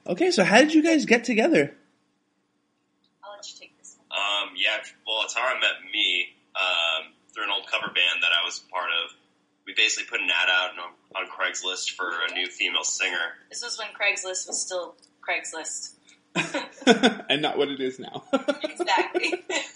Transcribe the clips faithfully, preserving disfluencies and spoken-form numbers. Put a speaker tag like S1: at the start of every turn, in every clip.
S1: Okay, so how did you guys get together?
S2: I'll let you take this one.
S3: Um, yeah, well, Atara met me um, through an old cover band that I was part of. We basically put an ad out on, on Craigslist for a new female singer.
S2: This was when Craigslist was still Craigslist.
S1: And not what it is now.
S2: Exactly.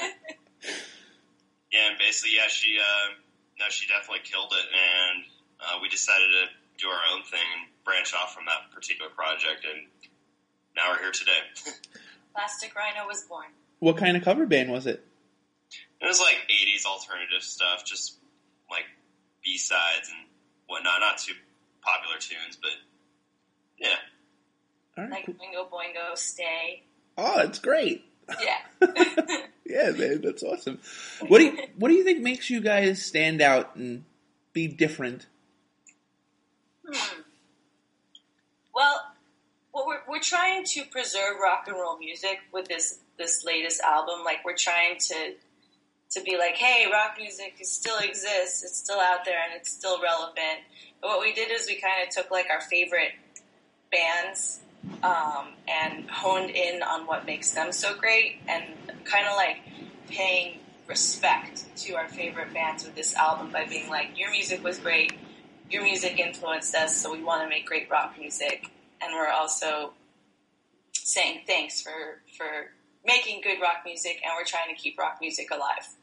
S3: Yeah, and basically, yeah, she, uh, no, she definitely killed it, and uh, we decided to do our own thing and branch off from that particular project, and now we're here today.
S2: Plastic Rhino was born.
S1: What kind of cover band was it?
S3: It was like eighties alternative stuff, just like B-sides and whatnot. Not too popular tunes, but yeah.
S1: All right,
S2: Like
S1: cool.
S2: Boingo Boingo, Stay.
S1: Oh, that's great.
S2: Yeah.
S1: Yeah, man, that's awesome. What do you What do you think makes you guys stand out and be different?
S2: Hmm. Well, what we're we're trying to preserve rock and roll music with this this latest album. Like we're trying to to be like, hey, rock music still exists. It's still out there and it's still relevant. But what we did is we kind of took like our favorite bands um, and honed in on what makes them so great, and kind of like paying respect to our favorite bands with this album by being like, your music was great, your music influenced us, so we want to make great rock music. And we're also saying thanks for for making good rock music, and we're trying to keep rock music alive.